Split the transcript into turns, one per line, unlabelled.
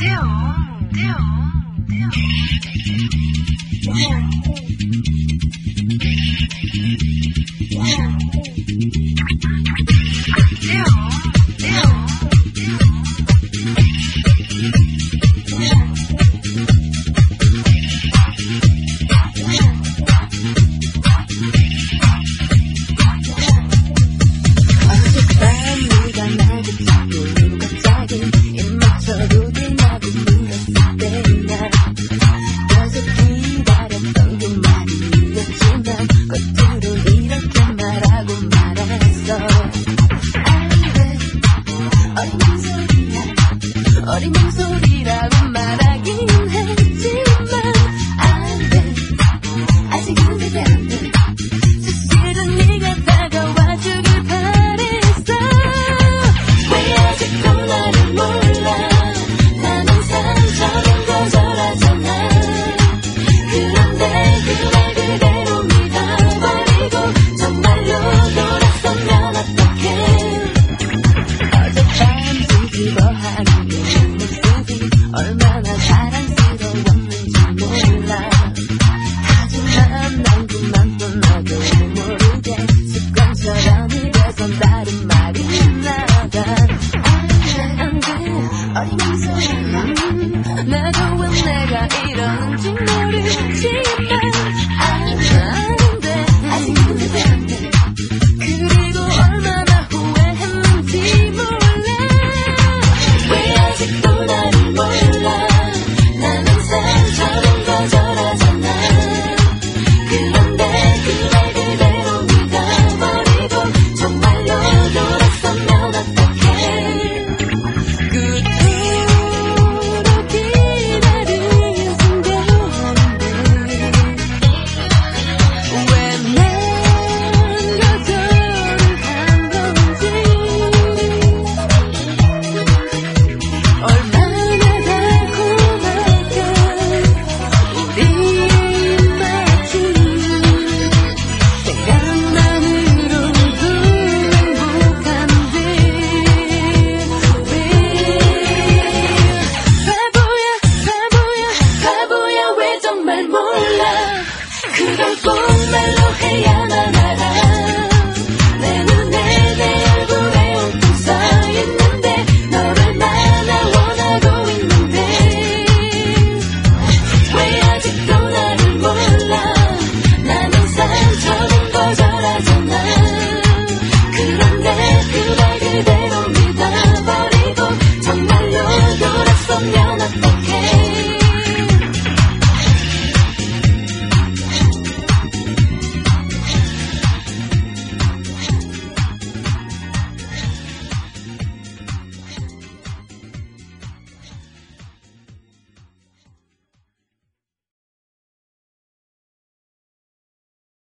어린 목소리라고 말하긴 했지만 안 돼, 아직은 그게 안 돼. 사실은 네가 다가와주길 바랬어. 왜 아직도 나를 몰라. 나는 상처는 거절하잖아. 그런데 그 말 그대로 믿어버리고 정말로 돌아서면 어떡해. 어젯밤 뒤집어하는 얼마나 사랑스러웠는지 몰라. 하지만 난 그만큼 나도 모르게 습관처럼 입에선 다른 말이 나가. 안 돼, 어린 목소리. 나도 왜 내가 이러는지 모르지만 안 돼, 아직은 그게 안 돼. 그리고 얼마나 후회했는지 몰라. 왜 아직도 나를 몰라. 나는 상처는 거절하잖아. 그런데 그 말 그대로 믿어버리고 정말로 돌아서면 어떡해. 그토록 기다린 순간인데 왜 난 거절을 한 건지. 얼마나 달콤할까 우리의 입맛이. 생각만으로도 행복한데 바보야 왜 정말 몰라. 그걸 꼭 말로 해야만 알아. 내 눈에 내 얼굴에 온통 써있는데 너를 얼마나 원하고 있는데. 왜 아직도 나를 몰라. 나는 상처는 거절하잖아. 그런데 그 말 그대로 믿어버리고 정말로 돌아서면 어떡해.